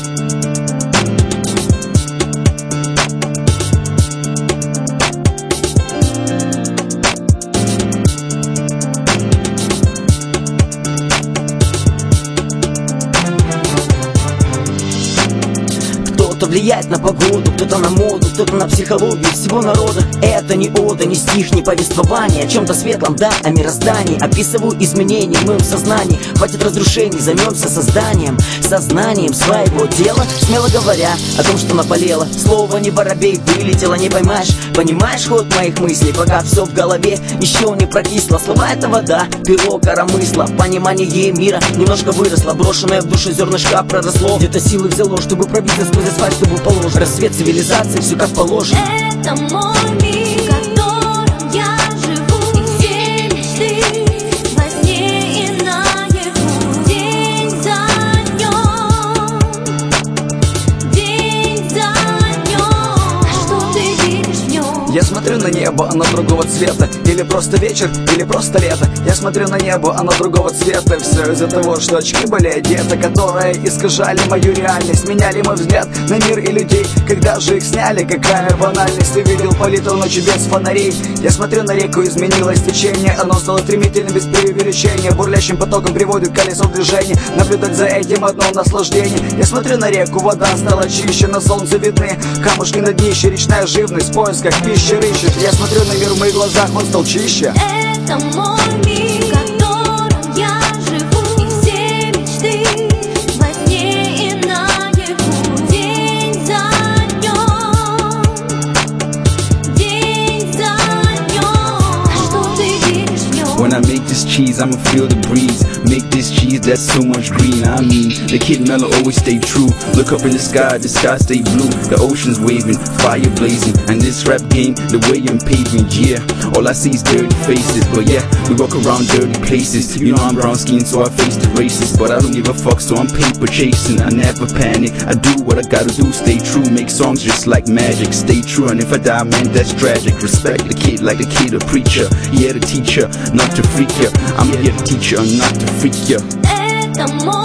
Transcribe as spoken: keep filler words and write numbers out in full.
Кто-то влияет на погоду, кто-то на моду, кто-то на психологию всего народа. Это не ода, не стих, не повествование о чем-то светлом, да, о мироздании. Описываю изменения в моем сознании. Хватит разрушений, займемся созданием, сознанием своего дела. Смело говоря о том, что наболело. Слово не воробей, вылетело, не поймаешь. Понимаешь ход моих мыслей, пока все в голове еще не прокисло. Слова — это вода, перо, коромысла. Понимание мира немножко выросло. Брошенное в душу зернышка проросло. Где-то силы взяло, чтобы пробиться сквозь асфальт, чтобы положить. Рассвет цивилизации, все как положено. Это мой мир, в котором я живу, и все мечты во сне и наяву. День за днем, день за днем. Что ты видишь в нем? Я смотрю на небо, оно другого цвета. Или просто вечер, или просто лето. Я смотрю на небо, оно другого цвета. Все из-за того, что очки были одеты, которые искажали мою реальность, меняли мой взгляд на мир и людей. Когда же их сняли, какая банальность. Ты видел политу ночью без фонарей. Я смотрю на реку, изменилось течение. Оно стало стремительно, без преувеличения. Бурлящим потоком приводит колесо в движение. Наблюдать за этим одно наслаждение. Я смотрю на реку, вода стала чище. На солнце видны камушки на днище. Речная живность в поисках пищи рыщет. Я смотрю на мир, в моих глазах он стал чище. Это мой мир, в котором я живу, и все мечты во сне и наяву. День за днем, день за днем. Что ты видишь в нем? When I make this cheese, I'ma feel the breeze. Make this cheese that's so much green. I mean, the kid Mellow always stay true. Look up in the sky, the sky stay blue. The ocean's waving, fire blazing. And this rap game, the way I'm paving, yeah. All I see is dirty faces, but yeah, we walk around dirty places. You know I'm brown skinned, so I face the races. But I don't give a fuck, so I'm paper chasing. I never panic, I do what I gotta do. Stay true, make songs just like magic. Stay true, and if I die, man, that's tragic. Respect the kid like the kid a preacher. Yeah, the teacher, not to freak ya. I'm here to teach you, not to freak ya. Это мой